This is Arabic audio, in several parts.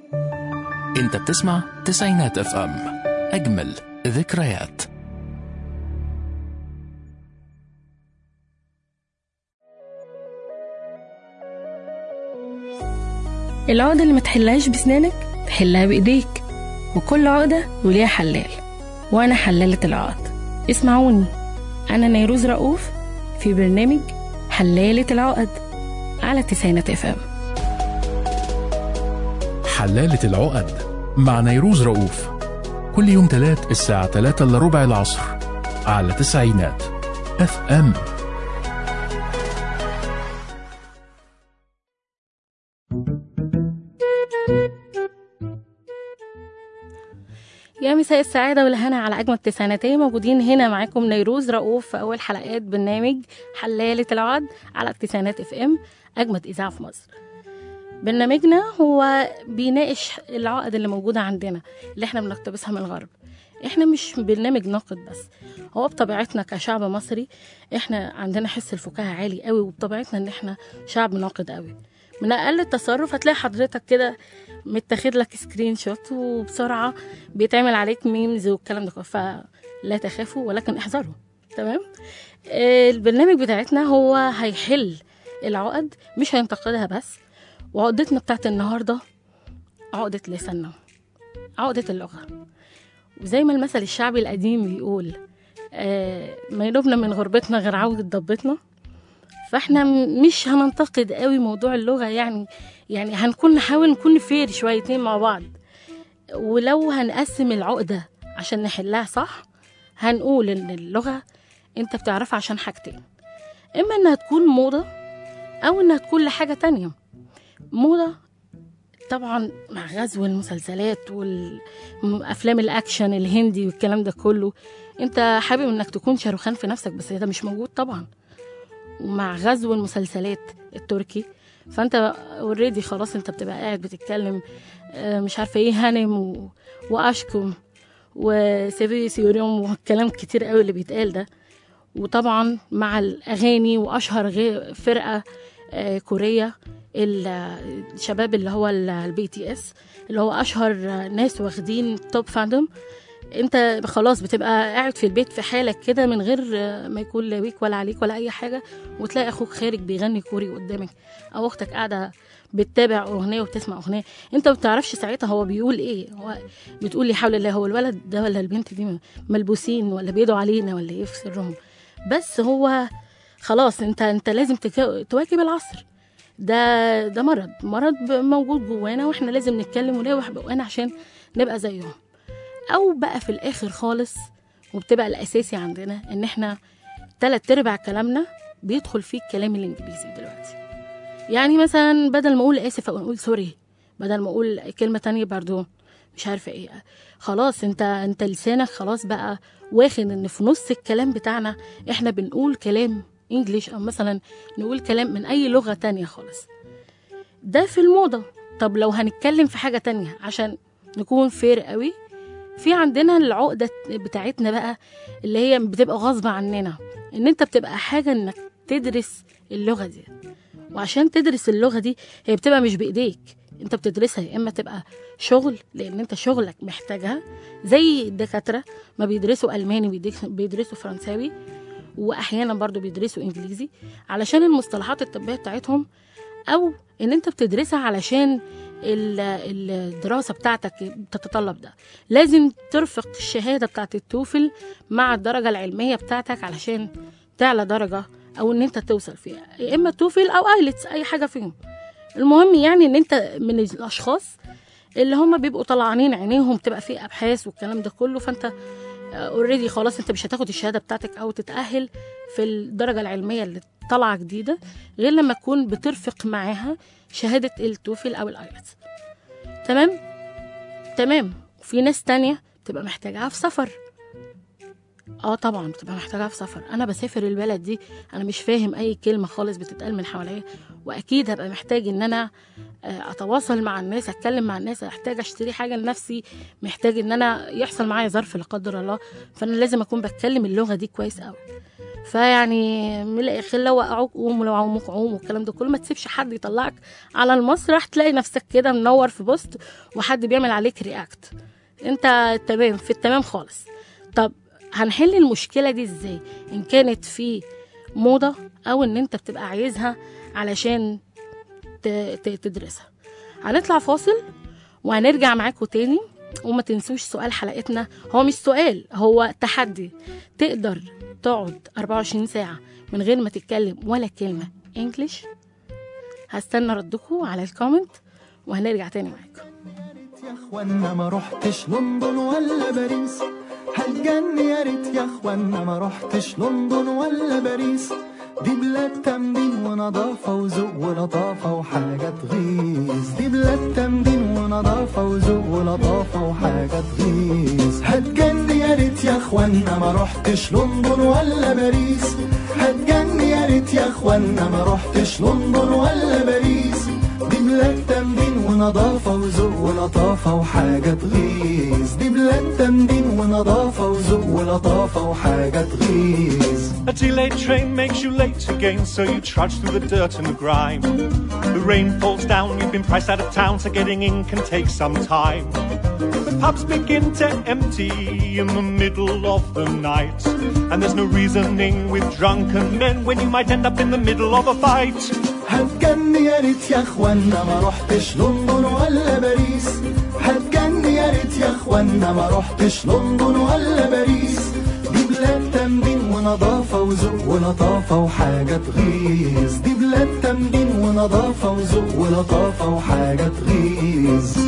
انت بتسمع تسعينات اف ام، اجمل ذكريات. العقدة اللي ما تحلهاش بسنانك تحلها بإيديك، وكل عقدة وليها حلال، وأنا حلالة العقد. اسمعوني، أنا نيروز رؤوف في برنامج حلالة العقد على تسعينات اف ام. حلالة العقد مع نيروز رؤوف، كل يوم تلات الساعة 3:15 العصر على تسعينات اف ام. يا مساء السعادة والهنا على أجمل تسعيناتية، موجودين هنا معاكم نيروز رؤوف في أول حلقات برنامج حلالة العقد على تسعينات اف ام، أجمد إذاعة في مصر. برنامجنا هو بيناقش العقد اللي موجودة عندنا اللي احنا بنقتبسها من الغرب. احنا مش برنامج ناقد بس، هو بطبيعتنا كشعب مصري احنا عندنا حس الفكاهة عالي قوي، وبطبيعتنا ان احنا شعب ناقد قوي. من اقل التصرف هتلاقي حضرتك كده متاخد لك سكرين شوت وبسرعة بيتعمل عليك ميمز والكلام ده، فلا تخافوا ولكن احذروا. تمام. البرنامج بتاعتنا هو هيحل العقد مش هينتقدها بس. وعقدتنا بتاعت النهاردة عقدة لساننا، عقدة اللغة. وزي ما المثل الشعبي القديم بيقول ما ينوبنا من غربتنا غير عودة ضبتنا. فاحنا مش هننتقد قوي موضوع اللغة، يعني نحاول نكون فير شويتين مع بعض. ولو هنقسم العقدة عشان نحلها صح، هنقول ان اللغة انت بتعرفها عشان حاجتين، اما انها تكون موضة او انها تكون لحاجة تانية. موضة طبعا مع غزو المسلسلات والافلام الاكشن الهندي والكلام ده كله، انت حابب انك تكون شاروخان في نفسك، بس ده مش موجود طبعا. ومع غزو المسلسلات التركي فانت اوريدي خلاص انت بتبقى قاعد بتتكلم مش عارفه ايه هانم واشكم وسيفي سيوريوم والكلام كتير قوي اللي بيتقال ده. وطبعا مع الاغاني، واشهر فرقه كورية الشباب اللي هو البي تي اس، اللي هو اشهر ناس واخدين توب فاندوم. انت خلاص بتبقى قاعد في البيت في حالك كده من غير ما يكون لا بيك ولا عليك ولا اي حاجه، وتلاقي اخوك خارج بيغني كوري قدامك، او اختك قاعده بتتابع اغنيه وبتسمع اغنيه، انت ما بتعرفش ساعتها هو بيقول ايه. هو بتقول لي حول الله، هو الولد ده ولا البنت دي ملبوسين ولا بيدعوا علينا ولا ايه في سرهم؟ بس هو خلاص انت لازم تواكب العصر. ده مرض موجود جوانا، واحنا لازم نتكلم ونروح بقوانا عشان نبقى زيهم. او بقى في الاخر خالص، وبتبقى الاساسي عندنا ان احنا 3/4 كلامنا بيدخل فيه الكلام الانجليزي دلوقتي. يعني مثلا بدل ما اقول اسف او نقول سوري، بدل ما اقول كلمه تانية باردون مش عارفه ايه، خلاص انت لسانك خلاص بقى واخد ان في نص الكلام بتاعنا احنا بنقول كلام انجليش، او مثلا نقول كلام من اي لغه تانية خالص. ده في الموضه. طب لو هنتكلم في حاجه تانية عشان نكون فير قوي، في عندنا العقدة بتاعتنا بقى اللي هي بتبقى غصب عننا، ان انت بتبقى حاجة انك تدرس اللغة دي. وعشان تدرس اللغة دي هي بتبقى مش بإيديك، انت بتدرسها يا اما تبقى شغل لان انت شغلك محتاجها، زي الدكاترة ما بيدرسوا ألماني بيدرسوا فرنساوي، واحيانا برضو بيدرسوا انجليزي علشان المصطلحات الطبية بتاعتهم، او ان انت بتدرسها علشان الدراسة بتاعتك بتتطلب ده. لازم ترفق الشهادة بتاعت التوفل مع الدرجة العلمية بتاعتك علشان تعلى درجة، او ان انت توصل فيها، يا اما توفل او ايلتس، اي حاجة فيهم. المهم يعني ان انت من الاشخاص اللي هم بيبقوا طلعانين عينيهم، تبقى فيه ابحاث والكلام ده كله، فانت اوريدي خلاص انت مش هتاخد الشهادة بتاعتك او تتأهل في الدرجة العلمية اللي طالعة جديدة غير لما تكون بترفق معاها شهادة التوفل أو الآيلتس. تمام. وفي ناس تانية بتبقى محتاجها في سفر. طبعا بتبقى محتاجها في سفر. أنا بسافر البلد دي، أنا مش فاهم أي كلمة خالص بتتقال من حواليا، وأكيد هبقى محتاج إن أنا أتواصل مع الناس، أتكلم مع الناس، أحتاج أشتري حاجة لنفسي، محتاج إن أنا يحصل معايا ظرف لا قدر الله، فأنا لازم أكون بتكلم اللغة دي كويس قوي. فيعني من الاخر لو وقعوك قوم، ولو عوموك قوم، والكلام ده كله. ما تسيبش حد يطلعك على المسرح تلاقي نفسك كده منور في بوست وحد بيعمل عليك رياكت، انت تمام في التمام خالص. طب هنحل المشكله دي ازاي؟ ان كانت في موضه او ان انت بتبقى عايزها علشان تدرسها. هنطلع فاصل وهنرجع معاكم تاني. وما تنسوش سؤال حلقتنا، هو مش سؤال، هو تحدي. تقدر تقعد 24 ساعة من غير ما تتكلم ولا كلمة انجليش؟ هستنى ردكم على الكومنت وهنرجع تاني معاكم. يا اخوانا ما رحتش لندن ولا باريس، هتجن يا ريت يا اخوانا ما رحتش لندن ولا باريس، دي بلاد تمدين ونظافة وذوق ولطافة وحاجة تغيظ، دي بلاد تمدين ونظافة وذوق ولطافة وحاجة تغيظ. هتجن يا ريت يا اخوانا ما رحتش لندن ولا باريس، هتجن يا ريت يا اخوانا ما رحتش لندن ولا باريس، دي بلاد تمدين ونظافة وذوق ولطافة وحاجة تغيظ، دي بلاد تمدين ونظافة وذوق ولطافة وحاجة تغيظ. A delayed train makes you late again, so you trudge through the dirt and the grime. The rain falls down, you've been priced out of town, so getting in can take some time. The pubs begin to empty in the middle of the night, and there's no reasoning with drunken men when you might end up in the middle of a fight. هتجن يا ريت يا اخوانا ما رحتش لندن ولا باريس، هتجن يا ريت يا اخوانا ما رحتش لندن ولا باريس، دي بلاد تمدين ونظافة وذوق ولطافة وحاجة تغيظ، دي بلاد تمدين ونظافة وذوق ولطافة وحاجة تغيظ.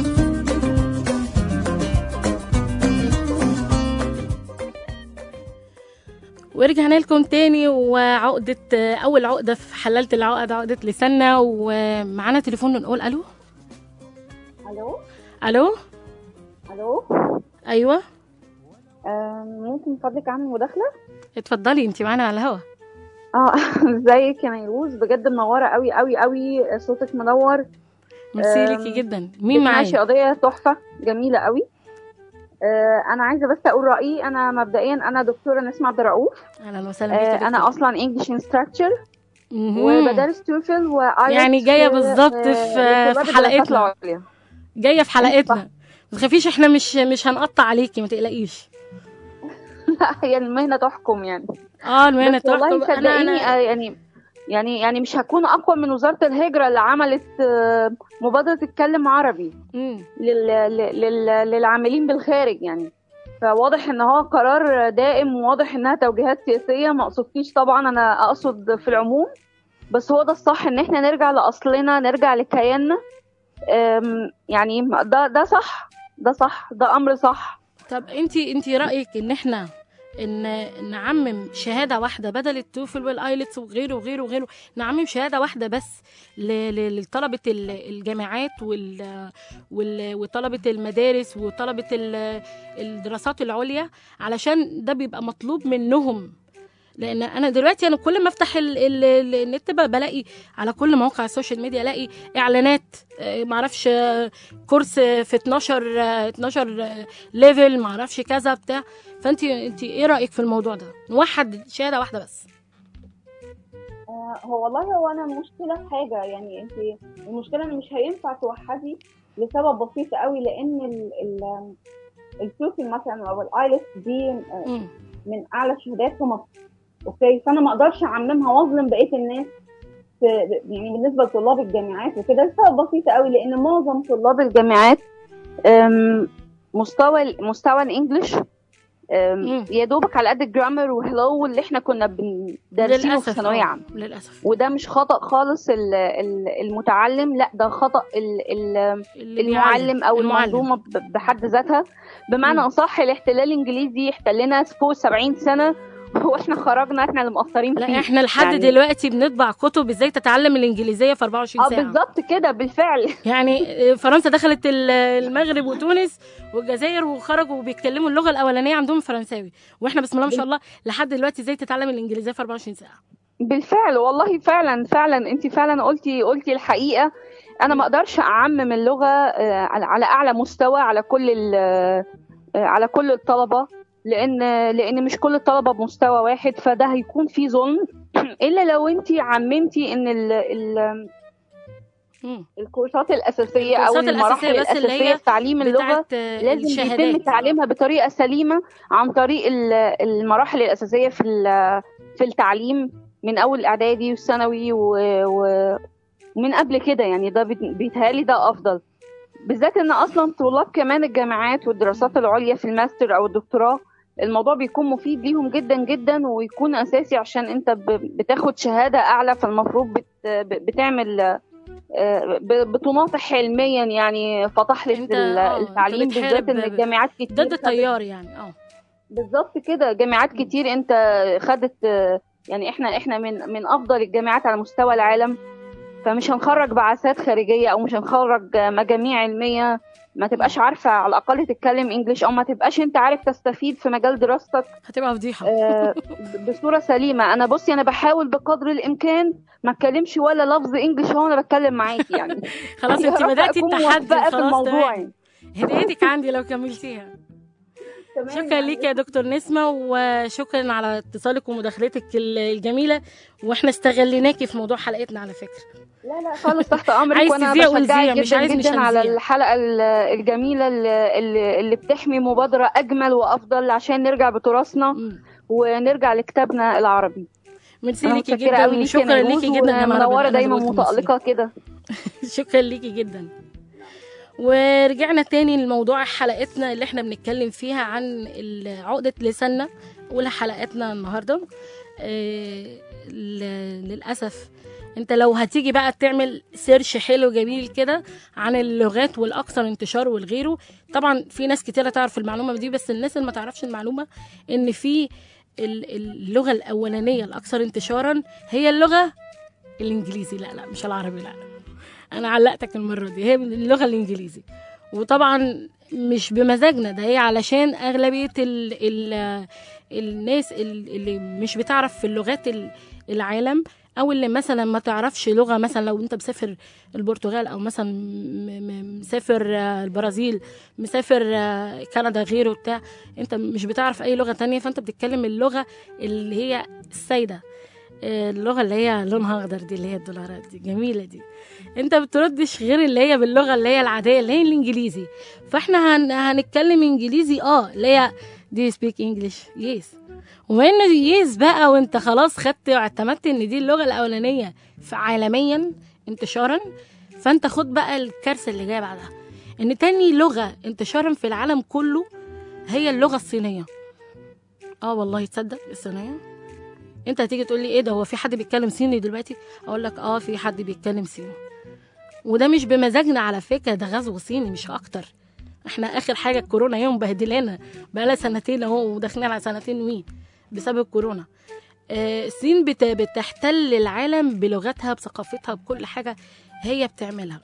ورجعنا لكم تاني. وعقدة أول عقدة في حلالة العقد عقدة لساننا. ومعانا تليفون نقول ألو. الو ألو. الو أيوة. ممكن من فضلك اعمل مداخله؟ اتفضلي، انت معانا على الهوا. ازيك يا نيروز؟ بجد منوره قوي قوي قوي، صوتك منور. ميرسي ليكي جدا. مين معايا؟ قضيه تحفه جميله قوي. انا عايزه بس اقول رايي. انا مبدئيا انا دكتوره نسمة عبد الرؤوف. اهلا وسهلا بيكي. انا اصلا انجلش انستراكتور وبدرس توفل وايلتس، يعني جايه بالظبط في حلقتنا. جايه في حلقتنا. ما تخافيش، احنا مش هنقطع عليكي، ما تقلقيش. لا هي المهنه تحكم يعني. المهنه تحكم. والله صدقيني يعني مش هكون اقوى من وزاره الهجره اللي عملت مبادره اتكلم عربي للعاملين بالخارج يعني. فواضح ان هو قرار دائم، وواضح انها توجيهات سياسيه. ما اقصدكيش طبعا، انا اقصد في العموم، بس هو ده الصح، ان احنا نرجع لاصلنا، نرجع لكياننا. يعني ده صح، ده صح، ده امر صح. طب انت رايك ان احنا نعمم شهاده واحده بدل التوفل والايلتس وغيره وغيره وغيره، نعمم شهاده واحده بس لطلبه الجامعات وطلبه المدارس وطلبه الدراسات العليا، علشان ده بيبقى مطلوب منهم. لان انا دلوقتي كل ما افتح النت بلاقي على كل مواقع السوشيال ميديا، الاقي اعلانات معرفش كورس في 12 ليفل معرفش كذا بتاع. فانت ايه رايك في الموضوع ده؟ نوحد شهاده واحده بس. هو والله انا المشكله في حاجه، يعني انت المشكله ان مش هينفع توحدي لسبب بسيط قوي، لان التوفل مثلا او الايلتس دي من اعلى الشهادات في مصر. اوكي، فانا ما اقدرش اعممها واظلم بقيه الناس يعني بالنسبه لطلاب الجامعات وكده، لسبب بسيط قوي، لان معظم طلاب الجامعات مستوى الانجليش يا دوبك على قد الجرامر وهلو اللي احنا كنا بندرسينه في ثانويه عامه. للاسف. وده مش خطا خالص المتعلم، لا ده خطا المعلم او المنظومه بحد ذاتها. بمعنى اصح، الاحتلال الانجليزي احتلنا فوق 70 سنه، واحنا خرجنا احنا اللي مقصرين فيه. لا احنا لحد يعني دلوقتي بنطبع كتب ازاي تتعلم الانجليزيه في 24 ساعه. بالظبط كده بالفعل. يعني فرنسا دخلت المغرب وتونس والجزائر وخرجوا وبيتكلموا اللغه الاولانيه عندهم فرنساوي، واحنا بسم الله ما شاء الله لحد دلوقتي ازاي تتعلم الانجليزيه في 24 ساعه. بالفعل والله فعلا انت فعلا قلتي الحقيقه. انا ما اقدرش اعمم اللغه على اعلى مستوى على كل الطلبه. لان مش كل الطلبه بمستوى واحد، فده هيكون في ظلم. الا لو انت عممتي ان الكورسات الاساسيه او المراحل الاساسيه في تعليم اللغه لازم يتم تعليمها بطريقه سليمه عن طريق المراحل الاساسيه في التعليم من اول الاعدادي والثانوي ومن قبل كده. يعني ده بيتهيألي ده افضل، بالذات ان اصلا طلاب كمان الجامعات والدراسات العليا في الماستر او الدكتوراه الموضوع بيكون مفيد ليهم جدا جدا ويكون اساسي عشان انت بتاخد شهاده اعلى، فالمفروض بتعمل بتناطح علميا يعني فطحلة التعليم، بالذات ان الجامعات كتير ضد التيار يعني بالظبط كده. جامعات كتير انت خدت يعني احنا من افضل الجامعات على مستوى العالم، فمش هنخرج بعثات خارجيه او مش هنخرج مجاميع علميه ما تبقاش عارفه على الاقل تتكلم انجليش، او ما تبقاش انت عارف تستفيد في مجال دراستك، هتبقى فضيحه بصوره سليمه. انا بصي انا بحاول بقدر الامكان ما اتكلمش ولا لفظ انجليش وانا بتكلم معاكي يعني. خلاص انت بداتي التحدي خلاص في الموضوع يعني. هديتك عندي لو كملتيها. شكرا ليك يا دكتور نسمة، وشكرا على اتصالك ومداخلتك الجميلة، واحنا استغليناكي في موضوع حلقتنا على فكرة. لا خالص تحت امرك، وانا بشجعك جدا على الحلقة الجميلة اللي بتحمي مبادرة اجمل وافضل عشان نرجع بتراثنا ونرجع لكتابنا العربي. ميرسي ليكي جدا وشكرا ليكي جدا، منورة دايما متألقة كده. شكرا ليكي جدا. ورجعنا تاني لموضوع حلقتنا اللي احنا بنتكلم فيها عن عقدة لساننا ولحلقتنا النهاردة. للأسف انت لو هتيجي بقى تعمل سيرش حلو جميل كده عن اللغات والأكثر انتشار والغيره، طبعا في ناس كتيرة تعرف المعلومة دي، بس الناس اللي ما تعرفش المعلومة ان في اللغة الأولانية الأكثر انتشارا هي اللغة الإنجليزي. لا مش العربي، لا انا علقتك المره دي، هي اللغه الانجليزي. وطبعا مش بمزاجنا ده، هي علشان اغلبيه الناس اللي مش بتعرف في اللغات العالم، او اللي مثلا ما تعرفش لغه، مثلا لو انت مسافر البرتغال او مثلا مسافر البرازيل، مسافر كندا غيره بتاع، انت مش بتعرف اي لغه تانية، فانت بتتكلم اللغه اللي هي السايده، اللغه اللي هي لونها اخضر دي، اللي هي الدولارات دي جميله دي، انت بتردش غير اللي هي باللغه اللي هي العاديه اللي هي الانجليزي. فاحنا هنتكلم انجليزي اللي هي دي سبيك انجلش يس، وما انه يس بقى وانت خلاص خدت واعتمدت ان دي اللغه الاولانيه عالميا انتشارا، فانت خد بقى الكارثه اللي جايه بعدها، ان تاني لغه انتشارا في العالم كله هي اللغه الصينيه. والله تصدق الصينيه؟ انت هتيجي تقول لي ايه ده، هو في حد بيتكلم صيني دلوقتي؟ اقول لك في حد بيتكلم صيني، وده مش بمزاجنا على فكره، ده غزو صيني مش اكتر. احنا اخر حاجه الكورونا يوم بهدلنا بقالها سنتين اهو، وداخلين على سنتين بسبب الكورونا. الصين بتحتل العالم بلغتها بثقافتها بكل حاجه هي بتعملها،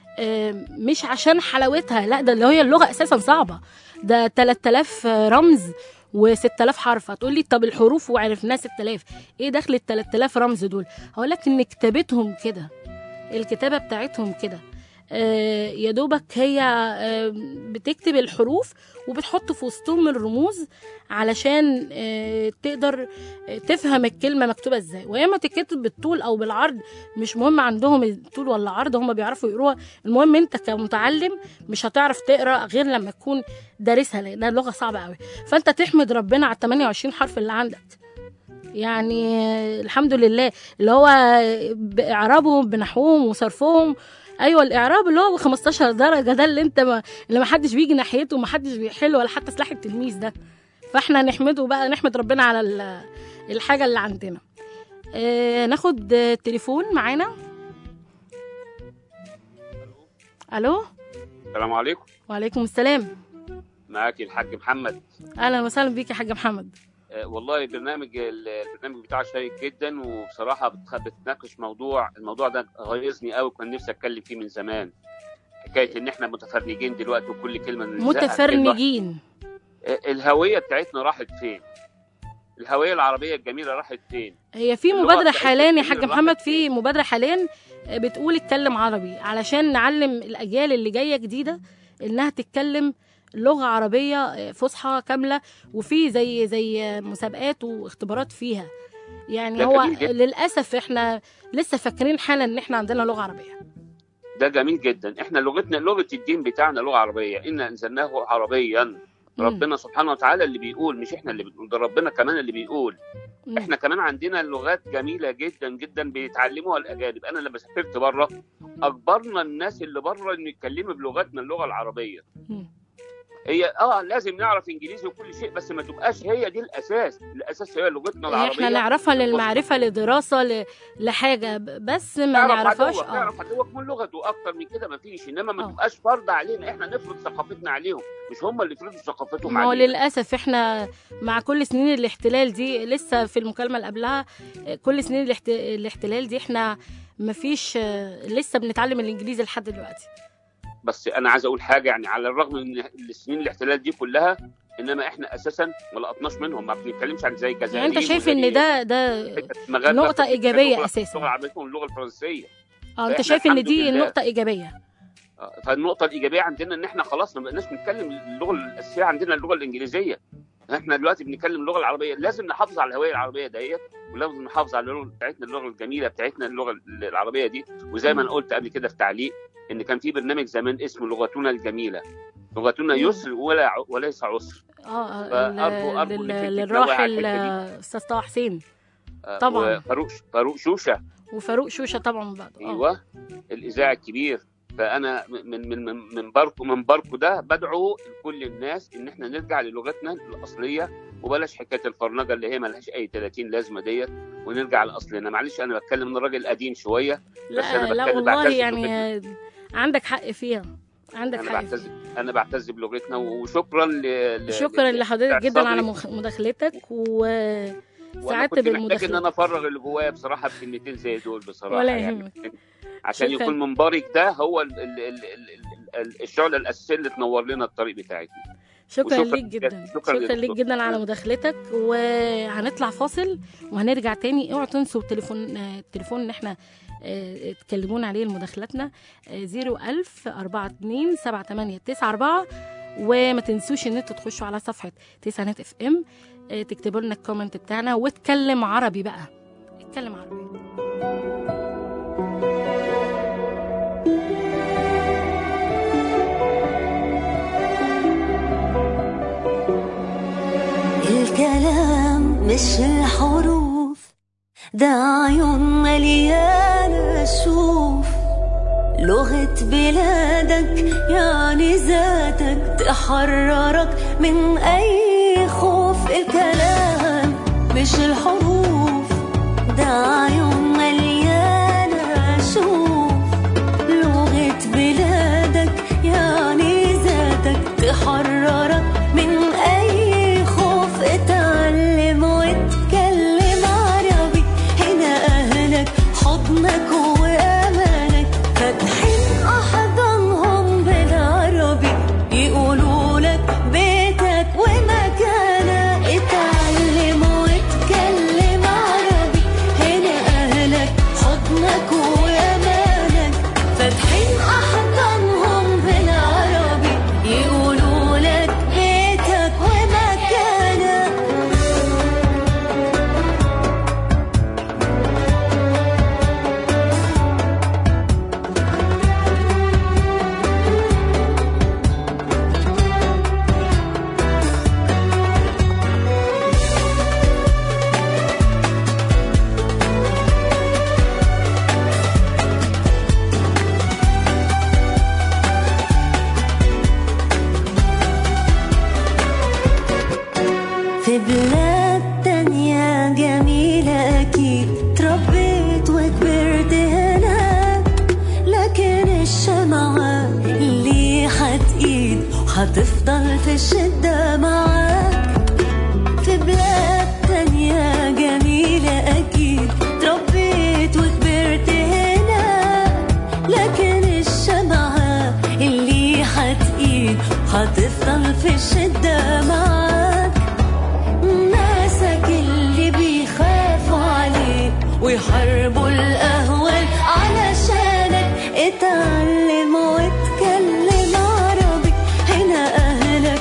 مش عشان حلاوتها، لا ده اللي هي اللغه اساسا صعبه، ده 3000 رمز و6000 حرف. هتقول لي طب الحروف وعرفناها 6000، ايه دخل ال 3000 رمز دول؟ هقول لك ان كتابتهم كده، الكتابه بتاعتهم كده، يا دوبك هي بتكتب الحروف وبتحط في وسطهم الرموز علشان تقدر تفهم الكلمه مكتوبه ازاي، وياما تتكتب بالطول او بالعرض، مش مهم عندهم الطول ولا عرض، هم بيعرفوا يقروها. المهم انت كمتعلم مش هتعرف تقرا غير لما تكون دارسها، لانها لغه صعبه قوي. فانت تحمد ربنا على 28 حرف اللي عندك، يعني الحمد لله، اللي هو باعرابهم بنحوهم وصرفهم. ايوه الاعراب اللي هو 15 درجه ده اللي انت اللي ما حدش بيجي ناحيته وما حدش بيحل ولا حتى سلاح التلميذ ده، فاحنا نحمده بقى، نحمد ربنا على الحاجه اللي عندنا. ناخد تليفون معانا. الو السلام عليكم. وعليكم السلام. معاكي الحاج محمد. اهلا وسهلا بيك يا حاج محمد. والله البرنامج بتاعك شيق جدا، وبصراحه بتناقش الموضوع ده غيظني قوي، كان نفسي اتكلم فيه من زمان. حكايه ان احنا متفرنجين دلوقتي وكل كلمه متفرنجين. الهويه بتاعتنا راحت فين؟ الهويه العربيه الجميله راحت فين؟ هي في مبادره حاليا يا حاج محمد، في مبادره حاليا بتقول اتكلم عربي علشان نعلم الاجيال اللي جايه جديده انها تتكلم لغة عربية فصحى كاملة، وفي زي مسابقات واختبارات فيها. يعني هو للأسف احنا لسه فاكرين حالا ان احنا عندنا لغة عربية. ده جميل جدا. احنا لغتنا لغة الدين بتاعنا لغة عربية، إنا أنزلناه عربيا. ربنا سبحانه وتعالى اللي بيقول، مش احنا اللي بنقول، ده ربنا كمان اللي بيقول. احنا كمان عندنا لغات جميلة جدا جدا بيتعلموها الأجانب. أنا لما سافرت بره أجبرنا الناس اللي بره إنه يتكلموا بلغتنا اللغة العربية. هي لازم نعرف انجليزي وكل شيء، بس ما تبقاش هي دي الاساس. الاساس هي لغتنا العربيه. احنا نعرفها للمعرفه، لدراسه، لحاجه، بس ما نعرفهاش. نعرف عدوك من لغته، اكتر من كده ما فيش. انما ما تبقاش فرض علينا احنا نفرض ثقافتنا عليهم، مش هم اللي يفرضوا ثقافتهم علينا. للاسف احنا مع كل سنين الاحتلال دي، لسه في المكالمه اللي قبلها، كل سنين الاحتلال دي احنا ما فيش، لسه بنتعلم الانجليزي لحد دلوقتي. بس انا عايز اقول حاجه، يعني على الرغم من السنين الاحتلال دي كلها، انما احنا اساسا ما لقطناش منهم، ما بنتكلمش عن زي الجزائر. يعني انت شايف ان ده نقطه ايجابيه اساسا؟ اللغه العربيه واللغه الفرنسيه. انت شايف ان دي نقطه ايجابيه؟ فالنقطه الايجابيه عندنا ان احنا خلاص ما بقناش نتكلم اللغه الاساسيه عندنا، اللغه الانجليزيه. احنا دلوقتي بنتكلم اللغه العربيه. لازم نحافظ على الهويه العربيه ديت، ولازم نحافظ على اللغه بتاعتنا، اللغه الجميله بتاعتنا، اللغه العربيه دي. وزي ما انا قلت قبل كده في تعليق، ان كان في برنامج زمان اسمه لغتنا الجميله، لغتنا يسر وليس عسر. أرجو للراحل استاذ طه حسين طبعا، فاروق شوشه، وفاروق شوشه طبعا بعد. ايوه الاذاعي الكبير. فانا من باركو ده بدعو لكل الناس ان احنا نرجع للغتنا الاصليه، وبلاش حكايه الفرنجه اللي هي ملهاش اي 30 لازمه ديت، ونرجع لاصلنا. معلش انا بتكلم من الراجل قديم شويه، بس انا بتكلم. لا والله يعني عندك حق فيها، انا بعتز بلغتنا. وشكرا شكرا لحضرتك جدا على مداخلتك، وسعدت بالمداخله. لكن انا افرغ اللي جوايا بصراحه بكلمتين زي دول بصراحه، ولا يهمك. يعني عشان يكون منبرك ده هو الشعله الاساسيه اللي تنور لنا الطريق بتاعتنا. شكرا ليك جدا، شكرا ليك جدا على مداخلتك. وهنطلع فاصل وهنرجع تاني. اوعوا تنسوا التليفون اللي احنا تكلمونا عليه لمداخلاتنا 010427894. وما تنسوش ان انتوا تخشوا على صفحه تسعينات اف ام، تكتبوا لنا الكومنت بتاعنا، واتكلم عربي بقى، اتكلم عربي. الكلام مش الحروف، ده عيون مليانة شوف. لغة بلادك يعني ذاتك، تحررك من أي خوف. الكلام مش الحروف، ده عيون مليانة شوف. لغة بلادك يعني ذاتك، تحررك من أي خوف. اتعلم واتكلم عربي، هنا أهلك حضنك وأمانك. فاتحين أحضانهم بالعربي، يقولوا لك بيتك ومكانك. اتعلم واتكلم عربي، هنا أهلك حضنك وأمانك. فاتحين أحضانهم بالعربي، يقولوا لك بيتك ومكانك. في بلاد تانية جميلة أكيد تربيت وكبرت هناك، لكن الشمعة اللي هتقيد وهتفضل في الشدة معاك. في بلاد تانية جميلة أكيد تربيت وكبرت هناك، لكن الشمعة اللي هتقيد وهتفضل في الشدة معاك. ناسك اللي بيخافوا عليك ويحاربوا الأهوال علشانك. اتعلم واتكلم عربي، هنا أهلك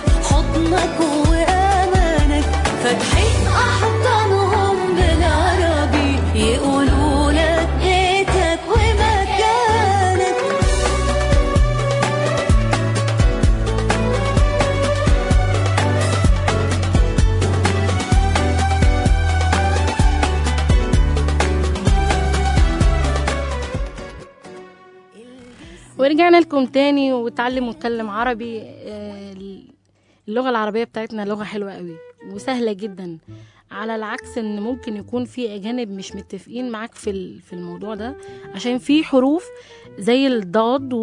ورجعنا لكم تاني وتعلم ونتكلم عربي. اللغة العربية بتاعتنا لغة حلوة قوي وسهلة جدا، على العكس ان ممكن يكون في اجانب مش متفقين معاك في الموضوع ده، عشان في حروف زي الضاد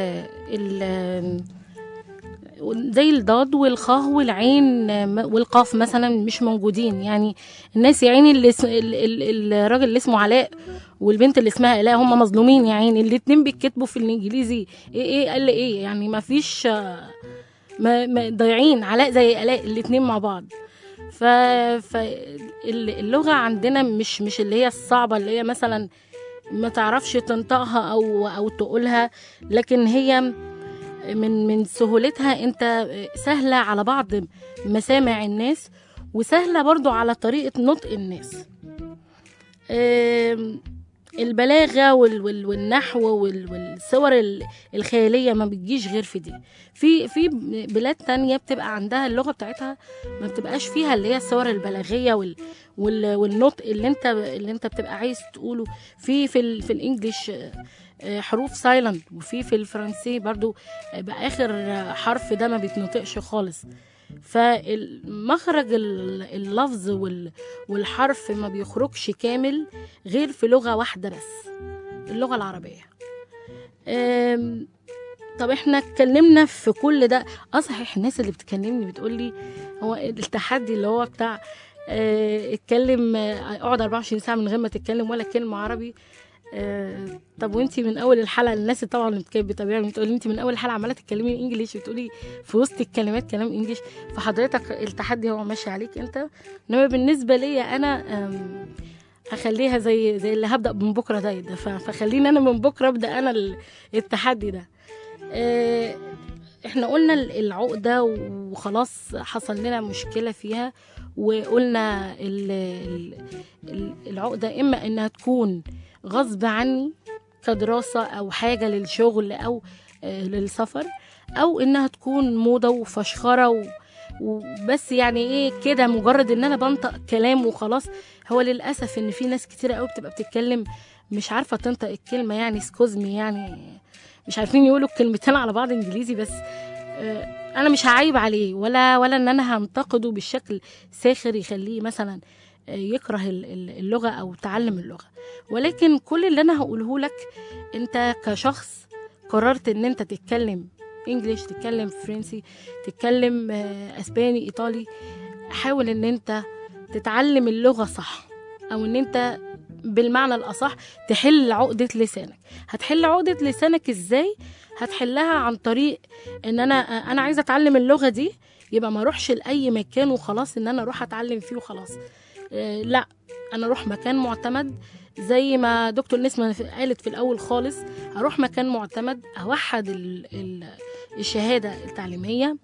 زي الضاد والخاء والعين والقاف مثلا مش موجودين. يعني الناس يا عيني الراجل اللي اسمه علاء والبنت اللي اسمها الاء هم مظلومين، يعني الاتنين بيتكتبوا في الانجليزي ايه قال ايه، يعني ما فيش ضايعين، علاء زي الاء الاتنين مع بعض. فاللغة عندنا مش اللي هي الصعبة اللي هي مثلا ما تعرفش تنطقها او تقولها، لكن هي من سهولتها انت سهلة على بعض مسامع الناس وسهلة برضو على طريقة نطق الناس. البلاغة والنحو والصور الخيالية ما بتجيش غير في دي. في بلاد تانية بتبقى عندها اللغة بتاعتها ما بتبقاش فيها اللي هي الصور البلاغية والنطق اللي انت بتبقى عايز تقوله. في الانجليش حروف سايلنت، وفي الفرنسي برضو بآخر حرف ده ما بيتنطقش خالص. فمخرج اللفظ والحرف ما بيخرجش كامل غير في لغة واحدة بس، اللغة العربية. طب احنا اتكلمنا في كل ده. صحيح الناس اللي بتكلمني بتقولي هو التحدي اللي هو بتاع اتكلم اقعد 24 ساعة من غير ما تتكلم ولا كلمة عربي. طب وانتي من اول الحلقه الناس طبعا اللي كانت بتابعني بتقولي انتي من اول الحلقه عماله تتكلمي انجليش وتقولي في وسط الكلمات كلام انجليش، فحضرتك التحدي هو ماشي عليك انت. انما بالنسبه لي انا هخليها زي اللي هبدا من بكره ده فخليني انا من بكره ابدا انا التحدي ده. احنا قلنا العقده وخلاص حصل لنا مشكله فيها، وقلنا العقده اما انها تكون غصب عني كدراسة أو حاجة للشغل أو للسفر، أو إنها تكون موضة وفشخرة وبس، يعني إيه كده مجرد إن أنا بنطق كلام وخلاص. هو للأسف إن في ناس كتيرة قوي بتبقى بتتكلم مش عارفة تنطق الكلمة، يعني سكوزمي، يعني مش عارفين يقولوا الكلمتين على بعض إنجليزي. بس أنا مش هعيب عليه ولا إن أنا هنتقده بالشكل ساخر يخليه مثلا يكره اللغة أو تعلم اللغة. ولكن كل اللي أنا هقوله لك، أنت كشخص قررت أن أنت تتكلم إنجليش، تتكلم فرنسي، تتكلم أسباني، إيطالي، حاول أن أنت تتعلم اللغة صح، أو أن أنت بالمعنى الأصح تحل عقدة لسانك. هتحل عقدة لسانك إزاي؟ هتحلها عن طريق أن أنا عايزة أتعلم اللغة دي، يبقى ما أروحش لأي مكان وخلاص أن أنا أروح أتعلم فيه وخلاص. لا، أنا أروح مكان معتمد زي ما دكتور نسمة قالت في الأول خالص، أروح مكان معتمد، أوحد الشهادة التعليمية،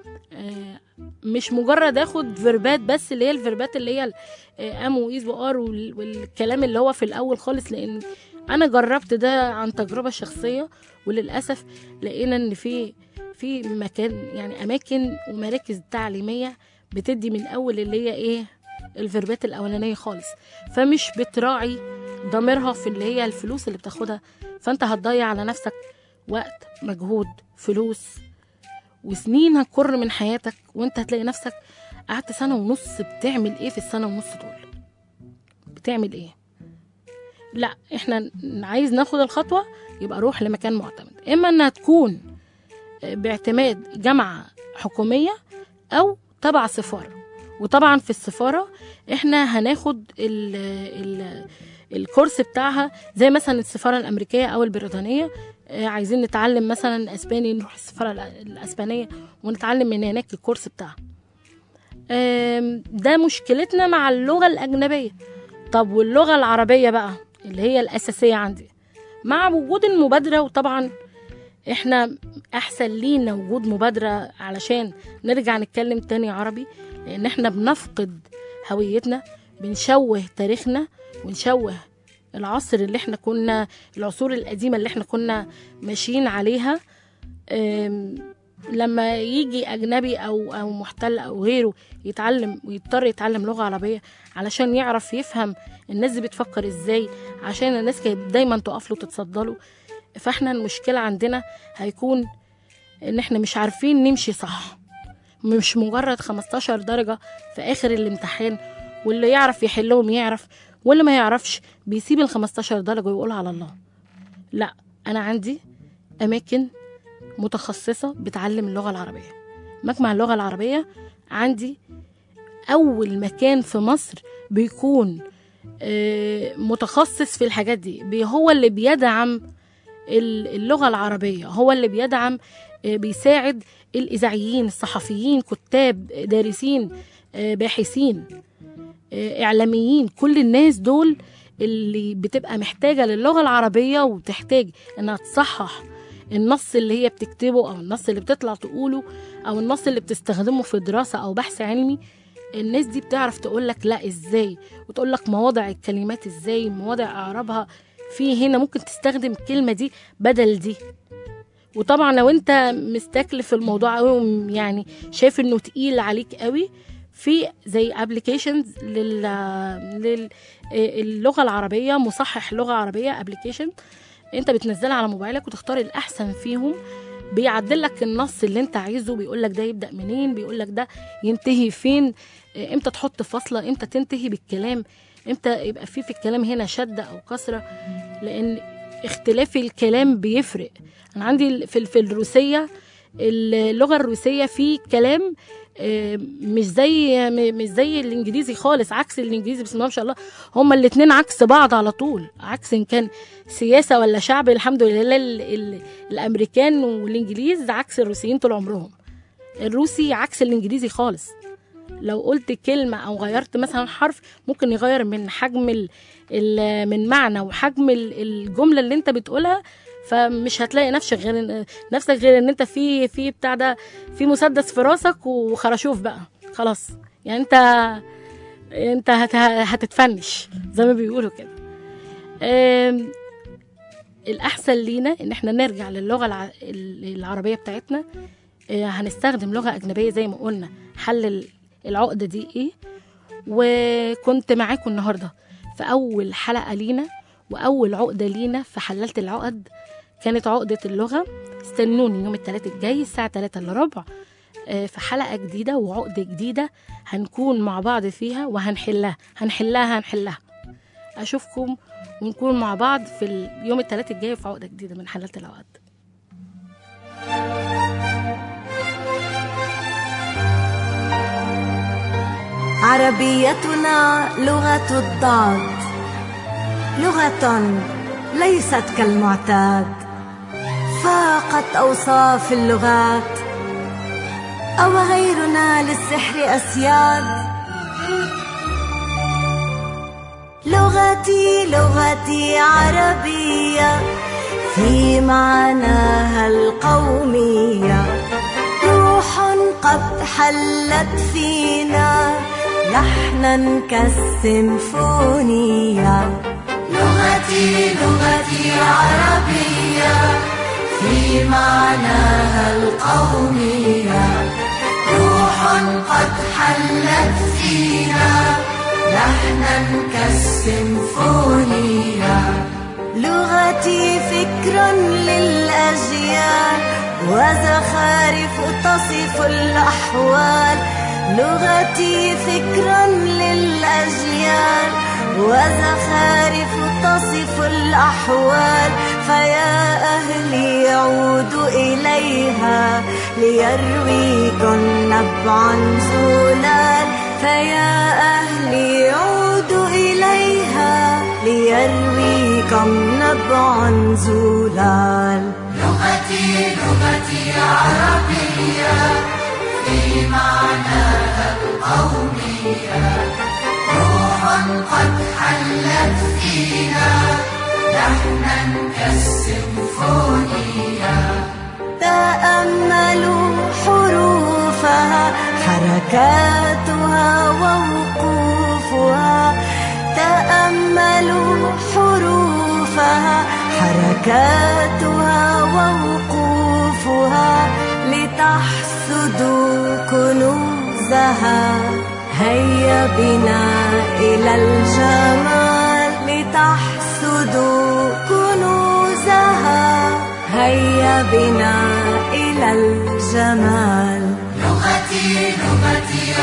مش مجرد أخد فيربات بس اللي هي الفيربات اللي هي أم وإيز وآر والكلام اللي هو في الأول خالص. لأن أنا جربت ده عن تجربة شخصية، وللأسف لقينا إن في مكان، يعني أماكن ومراكز تعليمية بتدي من أول اللي هي إيه الفيربات الأولانية خالص، فمش بتراعي ضميرها في اللي هي الفلوس اللي بتاخدها. فأنت هتضيع على نفسك وقت، مجهود، فلوس، وسنين هتكر من حياتك، وانت هتلاقي نفسك قعدت 1.5 سنة بتعمل ايه في 1.5 سنة دول؟ بتعمل ايه؟ لا، احنا عايز ناخد الخطوة، يبقى روح لمكان معتمد، اما انها تكون باعتماد جامعة حكومية او تبع سفارة. وطبعا في السفارة احنا هناخد الكورس بتاعها، زي مثلا السفارة الأمريكية أو البريطانية. عايزين نتعلم مثلا أسباني، نروح السفارة الأسبانية ونتعلم من هناك الكورس بتاعها. ده مشكلتنا مع اللغة الأجنبية. طب واللغة العربية بقى اللي هي الأساسية عندي، مع وجود المبادرة، وطبعا احنا أحسن لينا وجود مبادرة علشان نرجع نتكلم تاني عربي، لأن احنا بنفقد هويتنا، بنشوه تاريخنا ونشوه العصر اللي احنا كنا، العصور القديمة اللي احنا كنا ماشيين عليها. لما يجي أجنبي أو محتل أو غيره يتعلم ويضطر يتعلم لغة عربية علشان يعرف يفهم الناس دي بتفكر ازاي، عشان الناس كانت دايما تقف له تتصدى له. فاحنا المشكلة عندنا هيكون ان احنا مش عارفين نمشي صح، مش مجرد 15 درجة في آخر الامتحان واللي يعرف يحلهم يعرف واللي ما يعرفش بيسيب ال 15 درجة ويقول على الله. لا، أنا عندي أماكن متخصصة بتعلم اللغة العربية. مجمع اللغة العربية عندي أول مكان في مصر بيكون متخصص في الحاجات دي، هو اللي بيدعم اللغة العربية، هو اللي بيدعم بيساعد الإذاعيين، الصحفيين، كتاب، دارسين، باحثين، إعلاميين، كل الناس دول اللي بتبقى محتاجة للغة العربية وتحتاج إنها تصحح النص اللي هي بتكتبه أو النص اللي بتطلع تقوله أو النص اللي بتستخدمه في دراسة أو بحث علمي. الناس دي بتعرف تقولك لا إزاي، وتقولك مواضع الكلمات إزاي، مواضع إعرابها، في هنا ممكن تستخدم الكلمة دي بدل دي. وطبعا لو انت مستكلف الموضوع قوي يعني شايف انه تقيل عليك قوي، في زي ابليكيشنز للغة العربية، مصحح لغة عربية ابليكيشن انت بتنزلها على موبايلك وتختار الاحسن فيهم، بيعدل لك النص اللي انت عايزه، بيقول لك ده يبدأ منين، بيقول لك ده ينتهي فين، امتى تحط فاصلة، امتى تنتهي بالكلام، امتى يبقى في الكلام هنا شدة او كسرة، لان اختلاف الكلام بيفرق. انا عندي في الروسية، اللغة الروسية في كلام مش زي الانجليزي خالص، عكس الانجليزي بسم الله ما شاء الله، هما الاتنين عكس بعض على طول، عكس ان كان سياسة ولا شعب. الحمد لله الامريكان والانجليز عكس الروسيين طول عمرهم. الروسي عكس الانجليزي خالص، لو قلت كلمة او غيرت مثلا حرف ممكن يغير من حجم من معنى وحجم الجملة اللي انت بتقولها، فمش هتلاقي نفسك غير ان انت في بتاع ده، في مسدس في راسك وخرشوف بقى خلاص، يعني انت هتتفنش زي ما بيقولوا كده. الاحسن لينا ان احنا نرجع للغة العربية بتاعتنا. هنستخدم لغة اجنبية زي ما قلنا. حل العقدة دي ايه؟ وكنت معاكم النهاردة في اول حلقة لينا واول عقدة لينا في حلالة العقد، كانت عقدة اللغة. استنوني يوم الثلاث الجاي الساعة 3:15 في حلقة جديدة وعقدة جديدة هنكون مع بعض فيها وهنحلها. أشوفكم ونكون مع بعض في يوم الثلاث الجاي في عقدة جديدة من حلالة العقد. عربيتنا لغة الضاد، لغة ليست كالمعتاد، فاقت أوصاف اللغات، أو غيرنا للسحر أسياد. لغتي عربية في معناها القومية، روح قد حلت فينا لحنا كالسيمفونية. لغتي عربية في معناها القومية، روح قد حلت فينا لحنا كالسيمفونية. لغتي فكر للأجيال وزخارف تصف الأحوال. لغتي فكرا للأجيال وزخارف تصف الأحوال. فيا أهلي عودوا إليها ليرويكم نبعا زلال. فيا أهلي عودوا إليها ليرويكم نبعا زلال. لغتي عربية في معناها القومية، روح قد حلت فينا لحنا كالسيمفونية. تأملوا حروفها حركاتها ووقوفها. تأملوا حروفها حركاتها ووقوفها لتحصدوا كنوزها. هيا بنا إلى الجمال لتحصدوا كنوزها. بنا إلى الجمال. لغتي لغتي